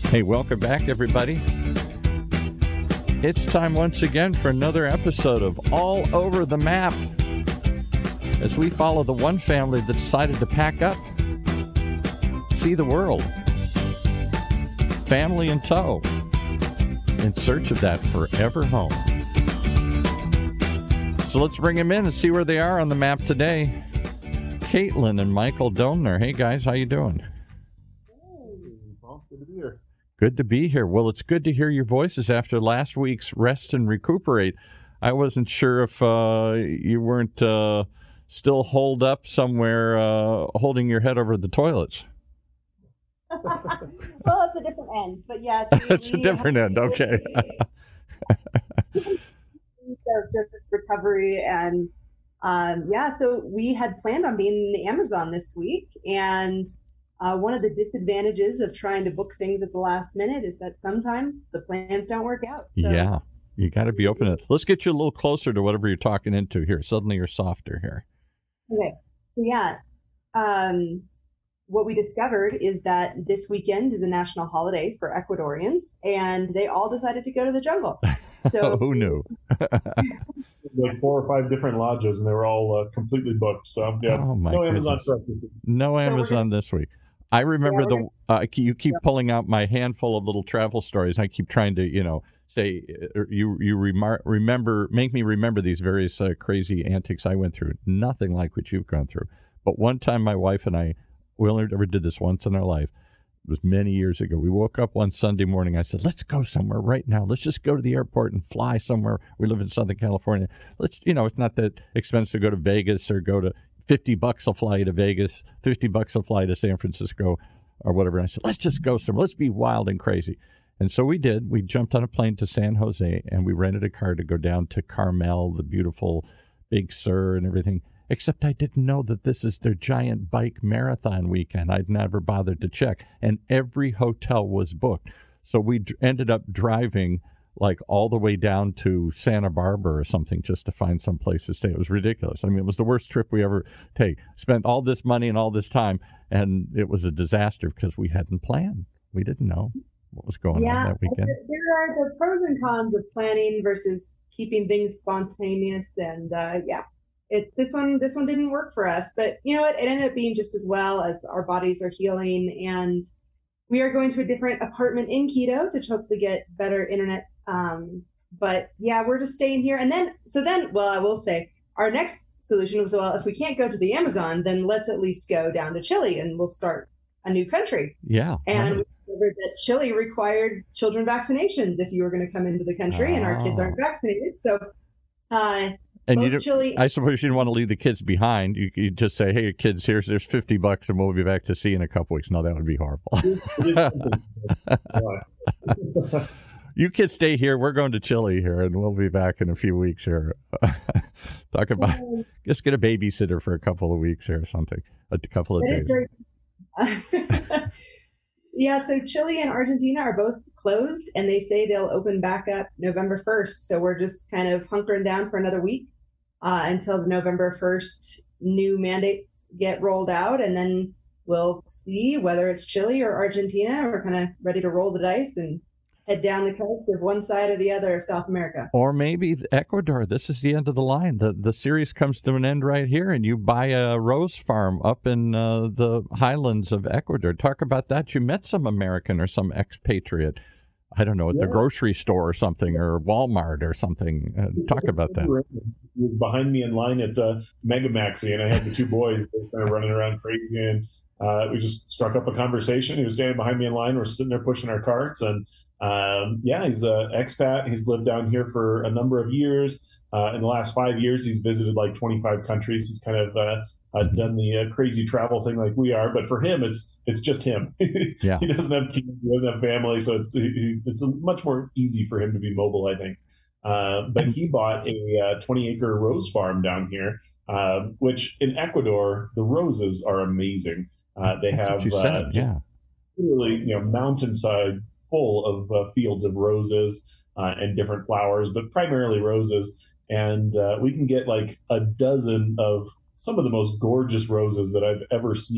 Hey, welcome back, everybody. It's time once again for another episode of All Over the Map, as we follow the one family that decided to pack up, see the world, family in tow, in search of that forever home. So let's bring them in and see where they are on the map today. Caitlin and Michael Domner. Hey, guys, how you doing? Hey, well, good to be here. Good to be here. Well, it's good to hear your voices after last week's rest and recuperate. I wasn't sure if you weren't still holed up somewhere holding your head over the toilets. Well, it's a different end, but yes. It's a different end, okay. Just recovery and so we had planned on being in the Amazon this week, and one of the disadvantages of trying to book things at the last minute is that sometimes the plans don't work out. So. Yeah, you got to be open to it. Let's get you a little closer to whatever you're talking into here. Suddenly you're softer here. Okay, so what we discovered is that this weekend is a national holiday for Ecuadorians, and they all decided to go to the jungle. So who knew? Like 4 or 5 different lodges, and they were all completely booked. So yeah, no Amazon for us this week. No Amazon this week. I remember you keep pulling out my handful of little travel stories. I keep trying to, say make me remember these various crazy antics I went through. Nothing like what you've gone through. But one time, my wife and I, we only ever did this once in our life. It was many years ago. We woke up one Sunday morning. I said, let's go somewhere right now. Let's just go to the airport and fly somewhere. We live in Southern California. Let's, it's not that expensive to go to Vegas or go to $50 a fly to Vegas, $50 a fly to San Francisco or whatever. And I said, let's just go somewhere. Let's be wild and crazy. And so we did. We jumped on a plane to San Jose, and we rented a car to go down to Carmel, the beautiful Big Sur and everything. Except I didn't know that this is their giant bike marathon weekend. I'd never bothered to check. And every hotel was booked. So we ended up driving like all the way down to Santa Barbara or something just to find some place to stay. It was ridiculous. I mean, it was the worst trip we ever take. Spent all this money and all this time, and it was a disaster because we hadn't planned. We didn't know what was going on that weekend. There are the pros and cons of planning versus keeping things spontaneous, and This one didn't work for us, but you know what? It ended up being just as well, as our bodies are healing, and we are going to a different apartment in Quito to hopefully get better internet. But yeah, we're just staying here. And then, I will say our next solution was, well, if we can't go to the Amazon, then let's at least go down to Chile and we'll start a new country. Yeah. And we discovered that Chile required children vaccinations if you were going to come into the country, and our kids aren't vaccinated. So, and Chile, I suppose you didn't want to leave the kids behind. You just say, "Hey, kids, there's $50, and we'll be back to see you in a couple weeks." No, that would be horrible. You kids stay here. We're going to Chile here, and we'll be back in a few weeks here. Talk about just get a babysitter for a couple of weeks here or something, a couple of days. Yeah, so Chile and Argentina are both closed, and they say they'll open back up November 1st. So we're just kind of hunkering down for another week until the November 1st new mandates get rolled out, and then we'll see whether it's Chile or Argentina. We're kind of ready to roll the dice and head down the coast of one side or the other of South America. Or maybe Ecuador. This is the end of the line. The series comes to an end right here, and you buy a rose farm up in the highlands of Ecuador. Talk about that. You met some American or some expatriate, I don't know, at the grocery store or something, or Walmart or something. Talk about that. He was behind me in line at Megamaxi, and I had the 2 boys kind of running around crazy, and we just struck up a conversation. He was standing behind me in line. We're sitting there pushing our carts, and he's an expat. He's lived down here for a number of years. In the last 5 years, he's visited like 25 countries. He's kind of done the crazy travel thing like we are, but for him, it's just him. Yeah. He doesn't have kids, he doesn't have family, so it's much more easy for him to be mobile, I think. But he bought a 20-acre rose farm down here, which in Ecuador, the roses are amazing. They have really, mountainside full of fields of roses and different flowers, but primarily roses. And we can get like a dozen of some of the most gorgeous roses that I've ever seen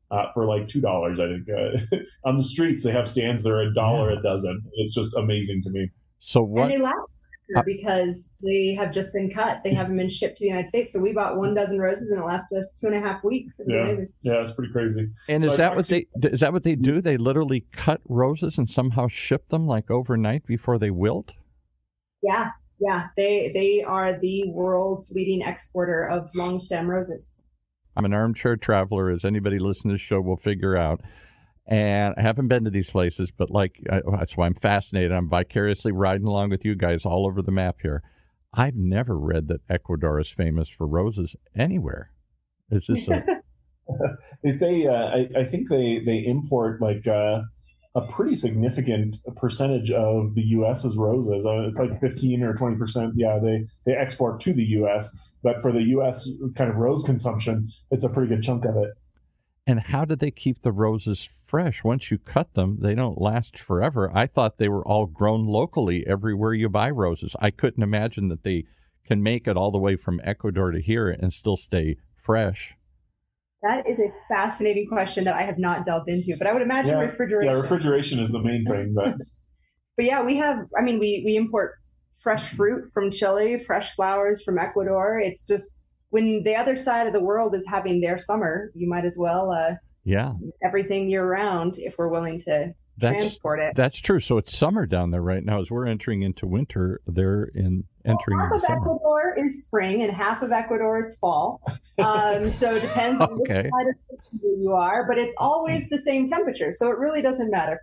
for like $2. I think on the streets they have stands that are $1 a dozen. It's just amazing to me. So what? And they last because they have just been cut. They haven't been shipped to the United States. So we bought 1 dozen roses and it lasted us 2.5 weeks. Yeah, it's pretty crazy. And so is that what they do? They literally cut roses and somehow ship them like overnight before they wilt? Yeah. They are the world's leading exporter of long stem roses. I'm an armchair traveler, as anybody listening to this show will figure out. And I haven't been to these places, but that's why I'm fascinated. I'm vicariously riding along with you guys all over the map here. I've never read that Ecuador is famous for roses anywhere. Is this They say, I think they import like a pretty significant percentage of the U.S.'s roses. It's like 15 or 20%. Yeah, they export to the U.S., but for the U.S. kind of rose consumption, it's a pretty good chunk of it. And how do they keep the roses fresh? Once you cut them, they don't last forever. I thought they were all grown locally everywhere you buy roses. I couldn't imagine that they can make it all the way from Ecuador to here and still stay fresh. That is a fascinating question that I have not delved into, but I would imagine refrigeration. Yeah, refrigeration is the main thing. But yeah, we import fresh fruit from Chile, fresh flowers from Ecuador. It's just when the other side of the world is having their summer, you might as well everything year round if we're willing to transport it. That's true. So it's summer down there right now. As we're entering into winter, they're entering into summer. Half of Ecuador is spring and half of Ecuador is fall. So it depends on which side of the country you are, but it's always the same temperature. So it really doesn't matter.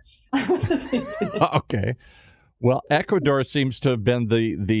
Okay. Well, Ecuador seems to have been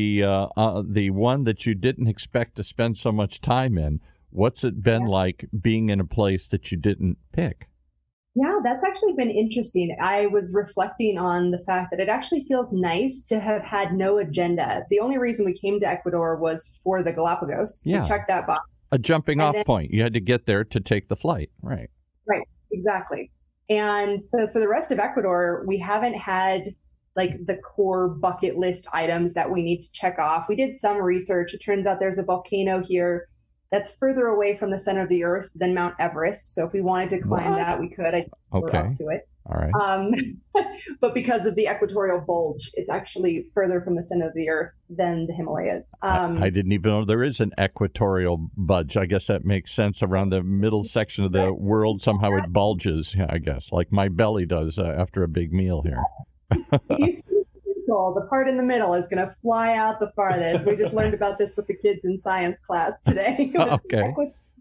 the one that you didn't expect to spend so much time in. What's it been like being in a place that you didn't pick? Yeah, that's actually been interesting. I was reflecting on the fact that it actually feels nice to have had no agenda. The only reason we came to Ecuador was for the Galapagos. Yeah. We checked that box. A jumping off point. You had to get there to take the flight. Right. Right, exactly. And so for the rest of Ecuador, we haven't had like the core bucket list items that we need to check off. We did some research. It turns out there's a volcano here that's further away from the center of the earth than Mount Everest. So if we wanted to climb that, we could. I'd go up to it. All right. But because of the equatorial bulge, it's actually further from the center of the earth than the Himalayas. I didn't even know there is an equatorial bulge. I guess that makes sense. Around the middle section of the world, somehow it bulges, I guess, like my belly does after a big meal here. If you see the part in the middle is going to fly out the farthest. We just learned about this with the kids in science class today. Okay.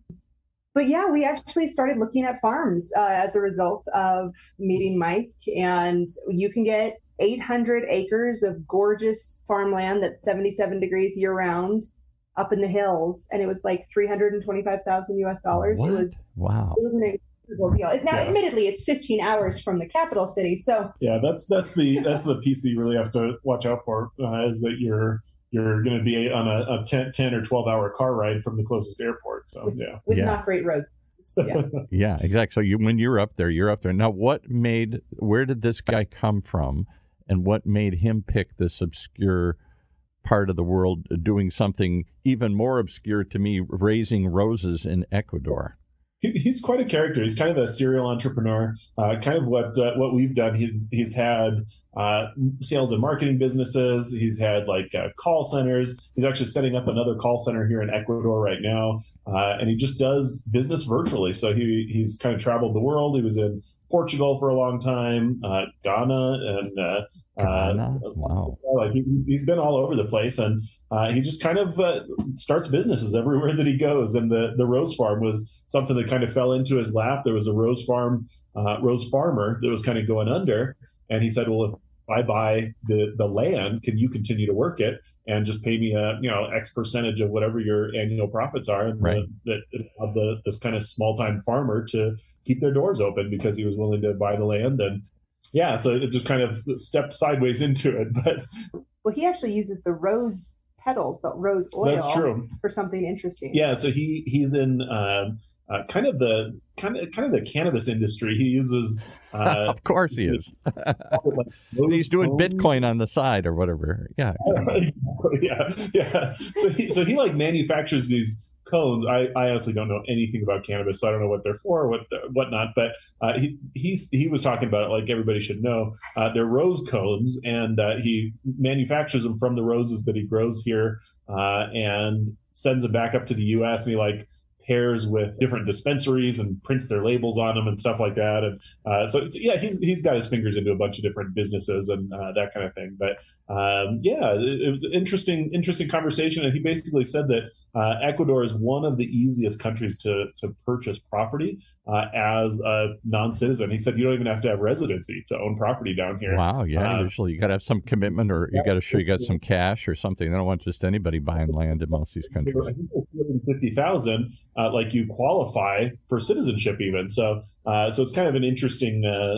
But yeah, we actually started looking at farms as a result of meeting Mike. And you can get 800 acres of gorgeous farmland that's 77 degrees year round up in the hills. And it was like $325,000 US. What? It was an deal. Now, admittedly, it's 15 hours from the capital city. So yeah, that's the piece that you really have to watch out for is that you're going to be on a 10 or 12 hour car ride from the closest airport. So with not great roads. Yeah. Yeah, exactly. So when you're up there. Now, where did this guy come from, and what made him pick this obscure part of the world, doing something even more obscure to me, raising roses in Ecuador? He's quite a character. He's kind of a serial entrepreneur. Kind of what we've done. He's had sales and marketing businesses. He's had call centers. He's actually setting up another call center here in Ecuador right now, and he just does business virtually. So he's kind of traveled the world. He was in Portugal for a long time, Ghana, and Ghana. Wow. He's been all over the place, and he just kind of starts businesses everywhere that he goes. And the rose farm was something that kind of fell into his lap. There was a rose farmer that was kind of going under, and he said, "Well, if I buy the land, can you continue to work it and just pay me X percentage of whatever your annual profits are?" And right. this kind of small time farmer to keep their doors open because he was willing to buy the land. And yeah, so it just kind of stepped sideways into it. But well, he actually uses the rose petals, the rose oil. That's true. For something interesting. Yeah, so he's in kind of the cannabis industry. He uses of course he is. He's doing Bitcoin on the side or whatever. Yeah. yeah. So he manufactures these cones, I honestly don't know anything about cannabis, so I don't know what they're for, or whatnot. But he was talking about it like everybody should know. They're rose cones, and he manufactures them from the roses that he grows here, and sends them back up to the U.S. And he pairs with different dispensaries and prints their labels on them and stuff like that. And so he's got his fingers into a bunch of different businesses and that kind of thing. But it was an interesting conversation. And he basically said that Ecuador is one of the easiest countries to purchase property as a non-citizen. He said you don't even have to have residency to own property down here. Wow, yeah. Usually you got to have some commitment, or you got to show you got some cash or something. They don't want just anybody buying land in most of these countries. I think it's 250,000. You qualify for citizenship even. So it's kind of an interesting,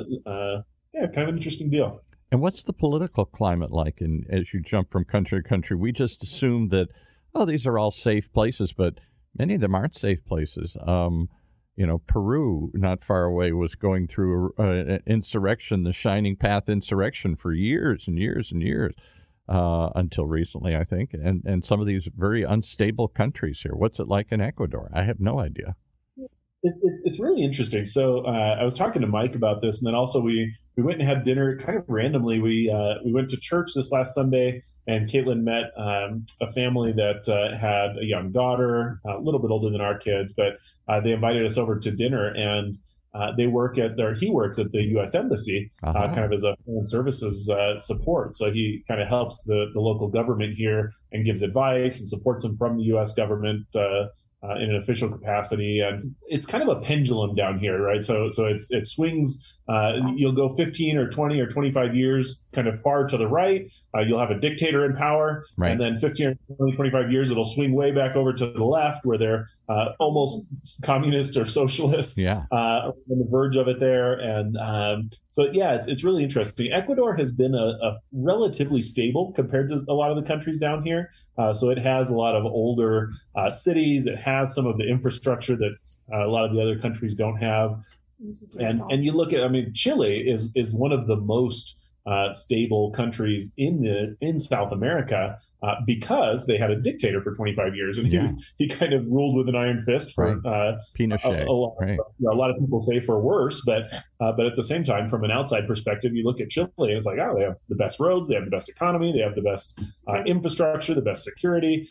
deal. And what's the political climate like? And as you jump from country to country, we just assume that, these are all safe places, but many of them aren't safe places. Peru, not far away, was going through an insurrection, the Shining Path insurrection, for years and years and years. Until recently, I think, and some of these very unstable countries here. What's it like in Ecuador? I have no idea. It's really interesting. So I was talking to Mike about this, and then also we went and had dinner kind of randomly. We went to church this last Sunday, and Caitlin met a family that had a young daughter, a little bit older than our kids, but they invited us over to dinner, and he works at the U.S. Embassy, kind of as a foreign services support. So he kind of helps the local government here and gives advice and supports them from the U.S. government in an official capacity. And it's kind of a pendulum down here, right? So it swings. You'll go 15 or 20 or 25 years kind of far to the right. You'll have a dictator in power. Right. And then 15 or 20, 25 years, it'll swing way back over to the left where they're almost communist or socialist. Yeah. On the verge of it there. And it's really interesting. Ecuador has been a relatively stable compared to a lot of the countries down here. So it has a lot of older cities. It has some of the infrastructure that a lot of the other countries don't have. And you look at, Chile is one of the most stable countries in South America because they had a dictator for 25 years, and he kind of ruled with an iron fist for Pinochet. A lot of people say for worse, but at the same time, from an outside perspective, you look at Chile and it's like, they have the best roads, they have the best economy, they have the best infrastructure, the best security.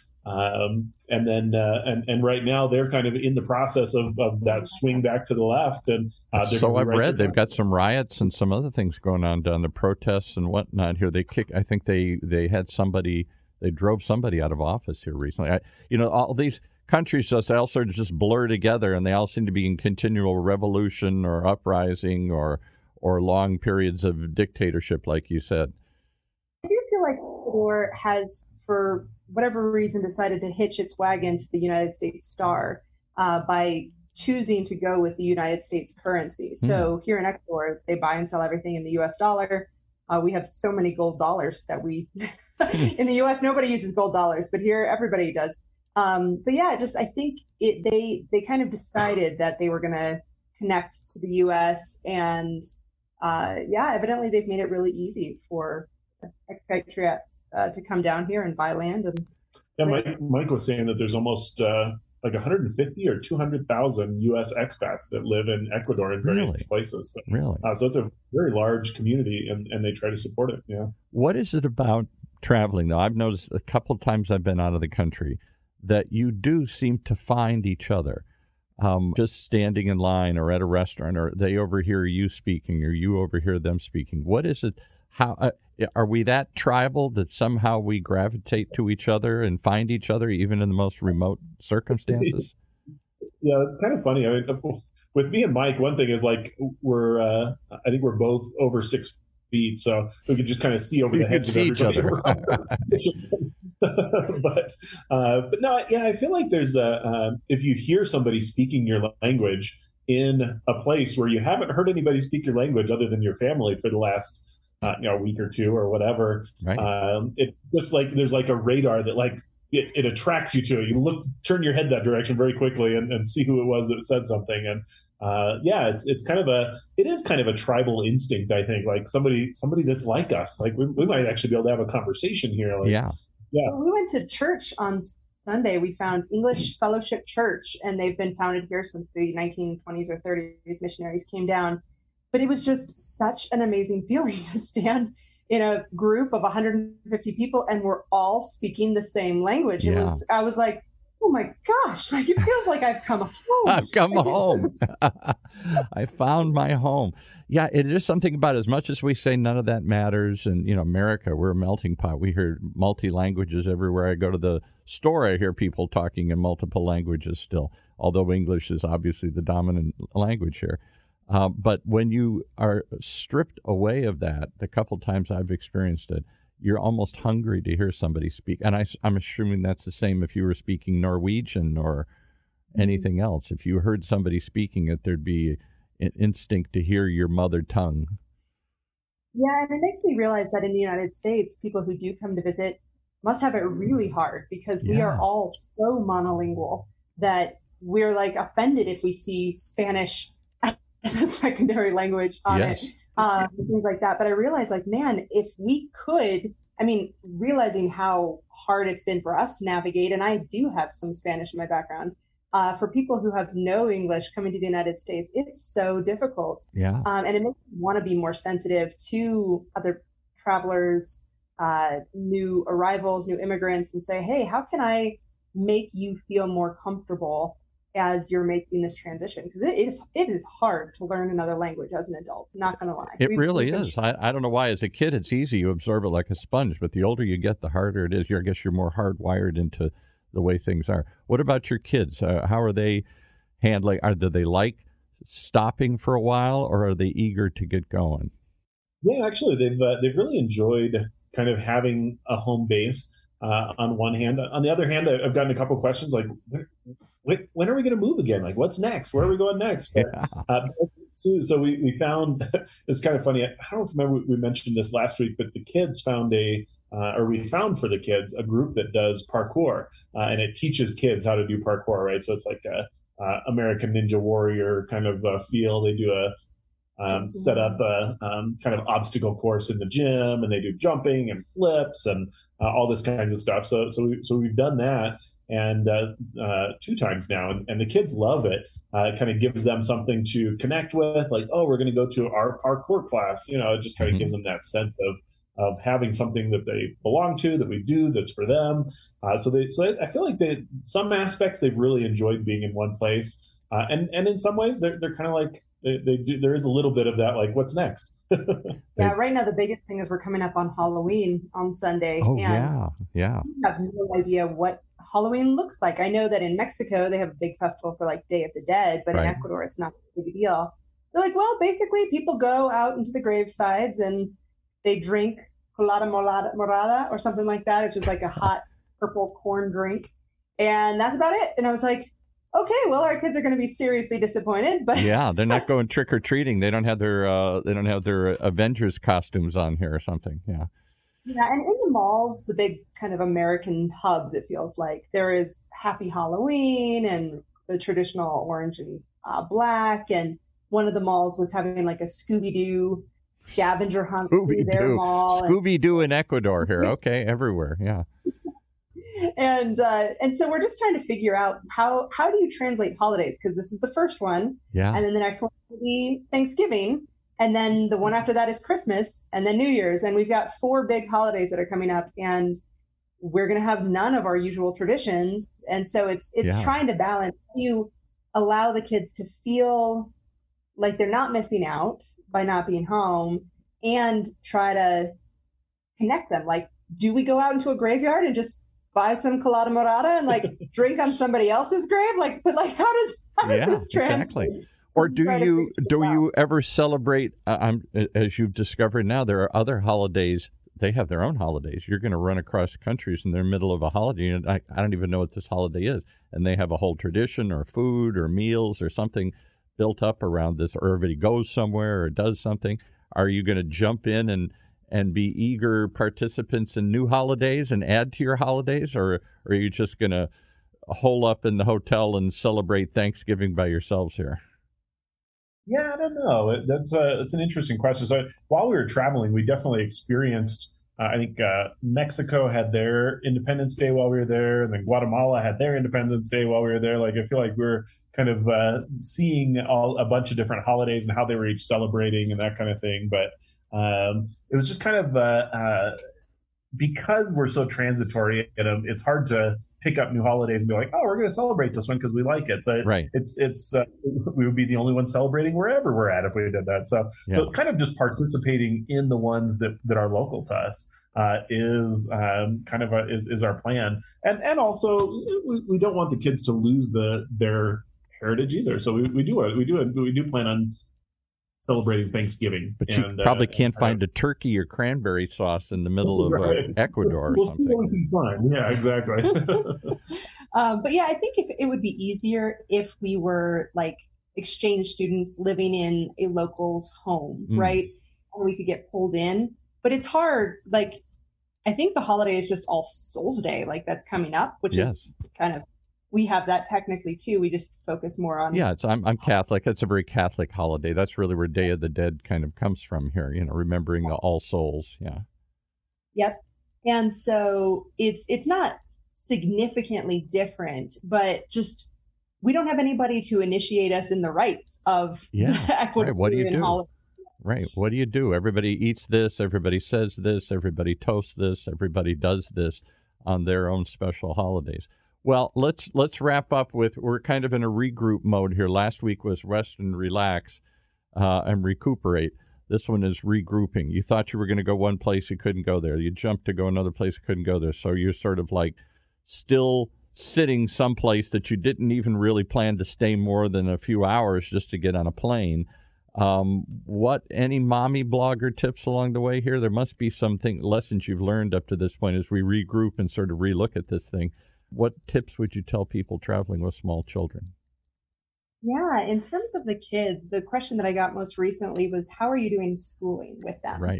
And right now they're kind of in the process of that swing back to the left. And so I've read they've got some riots and some other things going on down the protests and whatnot here. I think they had somebody, they drove somebody out of office here recently. All these countries they all sort of just blur together, and they all seem to be in continual revolution or uprising or long periods of dictatorship, like you said. I do feel like Ecuador has, for whatever reason, decided to hitch its wagon to the United States star by choosing to go with the United States currency. So here in Ecuador, they buy and sell everything in the U.S. dollar. We have so many gold dollars that in the U.S. nobody uses gold dollars, but here everybody does. I think they kind of decided that they were going to connect to the U.S. and evidently they've made it really easy for expatriates to come down here and buy land. And Mike was saying that there's almost 150 or 200,000 U.S. expats that live in Ecuador in various places. So, really? So it's a very large community, and they try to support it. Yeah. What is it about traveling, though? I've noticed a couple of times I've been out of the country that you do seem to find each other. Just standing in line or at a restaurant, or they overhear you speaking or you overhear them speaking. What is it? How are we that tribal that somehow we gravitate to each other and find each other even in the most remote circumstances? Yeah, it's kind of funny. With me and Mike, one thing is I think we're both over 6 feet, so we can just kind of see over the heads of everybody. But no, I feel like there's if you hear somebody speaking your language in a place where you haven't heard anybody speak your language other than your family for the last a week or two or whatever, right. It just there's a radar that it attracts you to it. You turn your head that direction very quickly and see who it was that said something. And it is kind of a tribal instinct, I think, somebody that's like us. We might actually be able to have a conversation here. We went to church on Sunday, we found English Fellowship Church, and they've been founded here since the 1920s or 30s. Missionaries came down. But it was just such an amazing feeling to stand in a group of 150 people and we're all speaking the same language. I was like, oh my gosh, like it feels like I've come home. I've come home. I found my home. Yeah, it is something about, as much as we say none of that matters, and, America, we're a melting pot. We hear multi-languages everywhere. I go to the store, I hear people talking in multiple languages still, although English is obviously the dominant language here. But when you are stripped away of that, the couple times I've experienced it, you're almost hungry to hear somebody speak. And I'm assuming that's the same if you were speaking Norwegian or anything else. If you heard somebody speaking it, there'd be an instinct to hear your mother tongue. Yeah, and it makes me realize that in the United States, people who do come to visit must have it really hard because we are all so monolingual that we're like offended if we see Spanish as a secondary language on it, and things like that. But I realized, like, man, if we could, realizing how hard it's been for us to navigate, and I do have some Spanish in my background, for people who have no English coming to the United States, it's so difficult. Yeah. And it makes me want to be more sensitive to other travelers, new arrivals, new immigrants, and say, hey, how can I make you feel more comfortable as you're making this transition? Because it is hard to learn another language as an adult, not going to lie. It really is. I don't know why. As a kid, it's easy. You absorb it like a sponge. But the older you get, the harder it is. I guess you're more hardwired into the way things are. What about your kids? How are they handling? Do they like stopping for a while, or are they eager to get going? Yeah, actually, they've really enjoyed kind of having a home base. On one hand, on the other hand, I've gotten a couple of questions like, when are we going to move again? Like, what's next? Where are we going next? But, so we found, it's kind of funny. I don't remember we mentioned this last week, but the kids found we found for the kids a group that does parkour, and it teaches kids how to do parkour, right? So it's like a American Ninja Warrior kind of feel. They do set up a kind of obstacle course in the gym, and they do jumping and flips and all this kinds of stuff. So we've done that and 2 times now, and the kids love it. It kind of gives them something to connect with, like, oh, we're going to go to our parkour class. It just kind of gives them that sense of having something that they belong to, that we do, that's for them. So I feel like some aspects they've really enjoyed being in one place. And in some ways, they're kind of like, they do. There is a little bit of that, like, what's next? Yeah, right now the biggest thing is we're coming up on Halloween on Sunday. Oh, and yeah. I have no idea what Halloween looks like. I know that in Mexico, they have a big festival for, like, Day of the Dead, but in Ecuador, it's not a big deal. They're like, well, basically, people go out into the gravesides and they drink colada morada or something like that, which is like a hot purple corn drink. And that's about it. And I was like, okay, well, our kids are going to be seriously disappointed, but yeah, they're not going trick or treating. They don't have their Avengers costumes on here or something. Yeah, and in the malls, the big kind of American hubs, it feels like there is Happy Halloween and the traditional orange and black. And one of the malls was having like a Scooby-Doo scavenger hunt through their mall. Scooby-Doo in Ecuador here. Okay, everywhere. Yeah. And so we're just trying to figure out how do you translate holidays, because this is the first one, and then the next one will be Thanksgiving, and then the one after that is Christmas, and then New Year's, and we've got 4 big holidays that are coming up, and we're going to have none of our usual traditions, and so it's trying to balance. You allow the kids to feel like they're not missing out by not being home, and try to connect them. Like, do we go out into a graveyard and just buy some colada morada and like drink on somebody else's grave? But how does this translate? Exactly. Or do you ever celebrate? As you've discovered now, there are other holidays. They have their own holidays. You're going to run across countries in the middle of a holiday, and I don't even know what this holiday is, and they have a whole tradition or food or meals or something built up around this, or everybody goes somewhere or does something. Are you going to jump in and be eager participants in new holidays and add to your holidays, or are you just going to hole up in the hotel and celebrate Thanksgiving by yourselves here? Yeah, I don't know. That's an interesting question. So while we were traveling, we definitely experienced I think Mexico had their Independence Day while we were there, and then Guatemala had their Independence Day while we were there. Like, I feel like we're kind of seeing a bunch of different holidays and how they were each celebrating and that kind of thing. But it was just kind of because we're so transitory, it's hard to pick up new holidays and be like, oh, we're going to celebrate this one because we like it. So right. It's we would be the only one celebrating wherever we're at if we did that. So so kind of just participating in the ones that are local to us is kind of is our plan. And also we don't want the kids to lose their heritage either. So we do plan on celebrating Thanksgiving. But you probably can't find a turkey or cranberry sauce in the middle of Ecuador or something. We'll see what we can find. Yeah, exactly. But yeah, I think it would be easier if we were like exchange students living in a local's home, right? And we could get pulled in. But it's hard. Like, I think the holiday is just All Souls Day, like that's coming up, which is kind of, we have that technically too. We just focus more on. Yeah, I'm Catholic. It's a very Catholic holiday. That's really where Day of the Dead kind of comes from here. Remembering the All Souls. Yeah. Yep. And so it's not significantly different, but just we don't have anybody to initiate us in the rites of Ecuadorian right. What do you do? holiday. Right. What do you do? Everybody eats this. Everybody says this. Everybody toasts this. Everybody does this on their own special holidays. Well, let's wrap up with, we're kind of in a regroup mode here. Last week was rest and relax and recuperate. This one is regrouping. You thought you were going to go one place, you couldn't go there. You jumped to go another place, you couldn't go there. So you're sort of like still sitting someplace that you didn't even really plan to stay more than a few hours just to get on a plane. Any mommy blogger tips along the way here? There must be lessons you've learned up to this point as we regroup and sort of relook at this thing. What tips would you tell people traveling with small children? Yeah, in terms of the kids, the question that I got most recently was, how are you doing schooling with them? Right.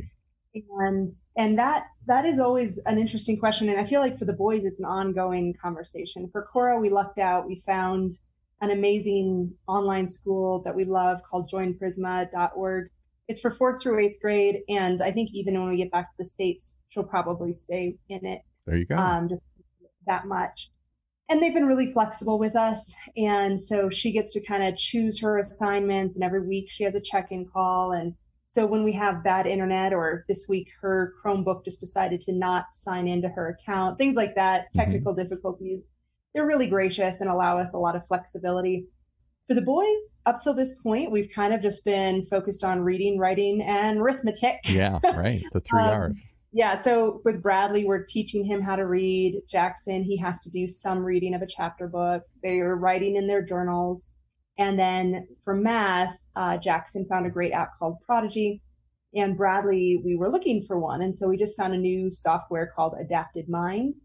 And that is always an interesting question. And I feel like for the boys, it's an ongoing conversation. For Cora, we lucked out. We found an amazing online school that we love called joinprisma.org. It's for 4th through 8th grade. And I think even when we get back to the States, she'll probably stay in it. There you go. Just that much. And they've been really flexible with us. And so she gets to kind of choose her assignments, and every week she has a check-in call. And so when we have bad internet, or this week her Chromebook just decided to not sign into her account, things like that, technical difficulties, they're really gracious and allow us a lot of flexibility. For the boys, up till this point, we've kind of just been focused on reading, writing, and arithmetic. Yeah, right. The 3 R's. Yeah, so with Bradley, we're teaching him how to read. Jackson, he has to do some reading of a chapter book. They are writing in their journals. And then for math, Jackson found a great app called Prodigy. And Bradley, we were looking for one. And so we just found a new software called Adapted Mind.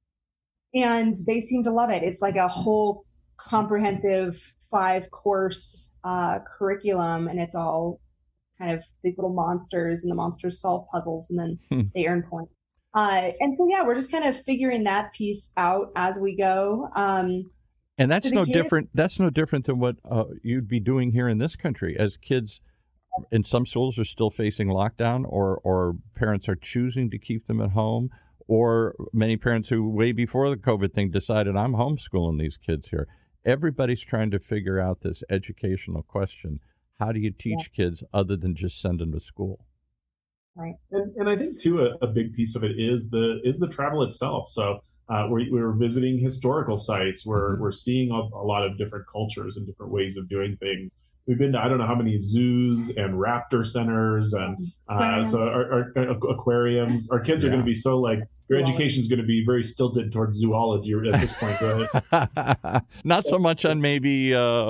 And they seem to love it. It's like a whole comprehensive 5-course curriculum, and it's all kind of these little monsters, and the monsters solve puzzles, and then they earn points. And so, yeah, we're just kind of figuring that piece out as we go. And that's no different. That's no different than what you'd be doing here in this country. As kids in some schools are still facing lockdown, or parents are choosing to keep them at home, or many parents who way before the COVID thing decided, I'm homeschooling these kids here. Everybody's trying to figure out this educational question. How do you teach kids other than just send them to school? Right. And I think too a big piece of it is the travel itself. So we're visiting historical sites. We're seeing a lot of different cultures and different ways of doing things. We've been to I don't know how many zoos and raptor centers and so our aquariums. Our kids are going to be so like your education is going to be very stilted towards zoology at this point, right? Not so much on maybe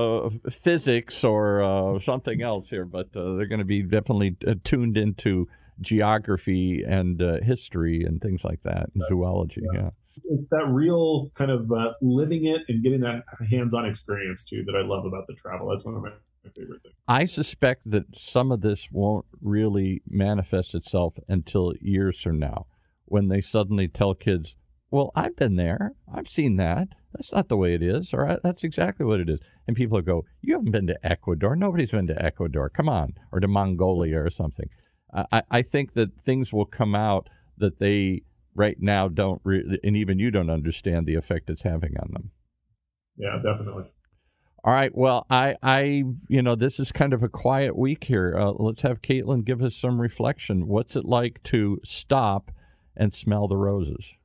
physics or something else here, but they're going to be definitely tuned into geography and history and things like that, and zoology. Yeah. It's that real kind of living it and getting that hands-on experience too that I love about the travel. That's one of my favorite things. I suspect that some of this won't really manifest itself until years from now, when they suddenly tell kids, well, I've been there, I've seen that, that's not the way it is, or that's exactly what it is. And people will go, you haven't been to Ecuador, nobody's been to Ecuador, come on, or to Mongolia or something. I think that things will come out that they right now don't, and even you don't understand the effect it's having on them. Yeah, definitely. All right. Well, I this is kind of a quiet week here. Let's have Caitlin give us some reflection. What's it like to stop and smell the roses?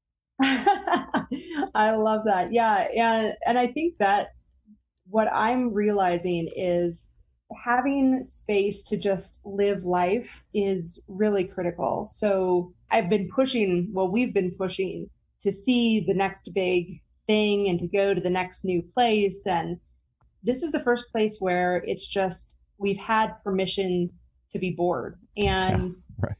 I love that. Yeah. And I think that what I'm realizing is having space to just live life is really critical. So we've been pushing to see the next big thing and to go to the next new place. And this is the first place where it's just, we've had permission to be bored. And, right.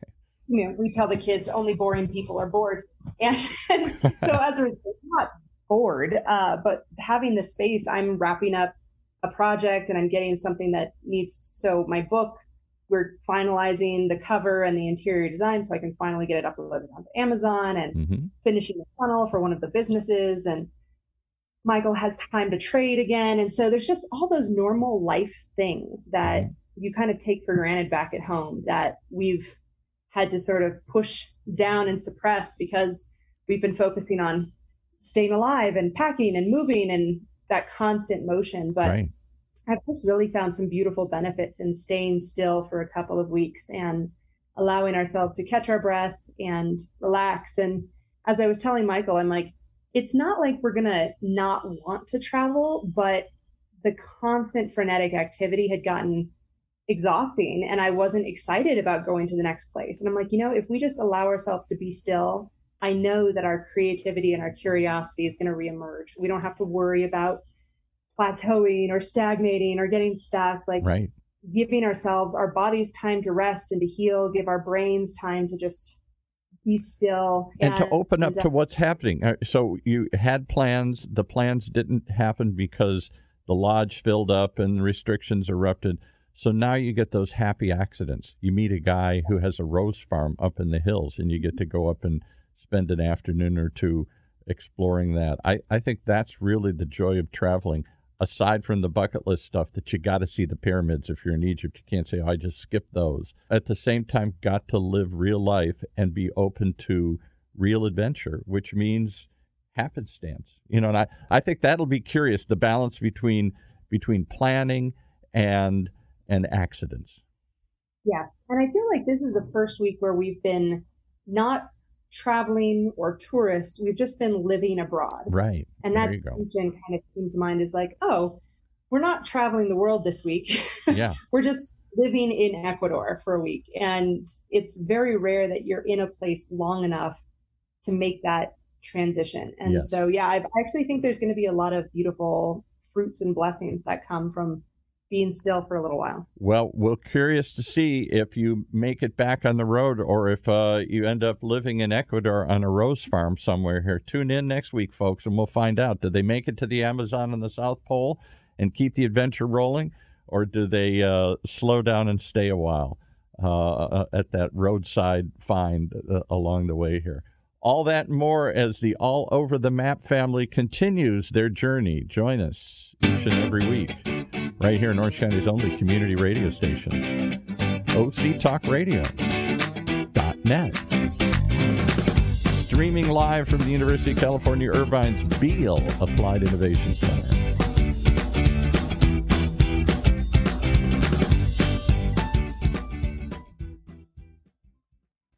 We tell the kids only boring people are bored. And so as a result, not bored, but having the space, I'm wrapping up a project and I'm getting something that needs, so my book, we're finalizing the cover and the interior design so I can finally get it uploaded onto Amazon and finishing the funnel for one of the businesses. And Michael has time to trade again. And so there's just all those normal life things that you kind of take for granted back at home that we've had to sort of push down and suppress because we've been focusing on staying alive and packing and moving and that constant motion. But right. I've just really found some beautiful benefits in staying still for a couple of weeks and allowing ourselves to catch our breath and relax. And as I was telling Michael, I'm like, it's not like we're going to not want to travel, but the constant frenetic activity had gotten exhausting and I wasn't excited about going to the next place. And I'm like, if we just allow ourselves to be still, I know that our creativity and our curiosity is going to reemerge. We don't have to worry about plateauing or stagnating or getting stuck, like right. Giving ourselves, our bodies time to rest and to heal, give our brains time to just be still. And to open up to what's happening. So you had plans, the plans didn't happen because the lodge filled up and restrictions erupted. So now you get those happy accidents. You meet a guy who has a rose farm up in the hills and you get to go up and spend an afternoon or two exploring that. I think that's really the joy of traveling, aside from the bucket list stuff that you got to see the pyramids. If you're in Egypt, you can't say, I just skipped those. At the same time, got to live real life and be open to real adventure, which means happenstance. And I think that'll be curious, the balance between planning and accidents. Yeah. And I feel like this is the first week where we've been not traveling or tourists. We've just been living abroad. Right. And that kind of came to mind is like, oh, we're not traveling the world this week. Yeah. We're just living in Ecuador for a week. And it's very rare that you're in a place long enough to make that transition. And yes. So, yeah, I actually think there's going to be a lot of beautiful fruits and blessings that come from being still for a little while. Well, we're curious to see if you make it back on the road or if you end up living in Ecuador on a rose farm somewhere here. Tune in next week, folks, and we'll find out. Did they make it to the Amazon and the South Pole and keep the adventure rolling, or do they slow down and stay a while at that roadside find along the way here? All that and more as the All Over the Map family continues their journey. Join us each and every week right here in Orange County's only community radio station, OCTalkRadio.net. Streaming live from the University of California, Irvine's Beale Applied Innovation Center.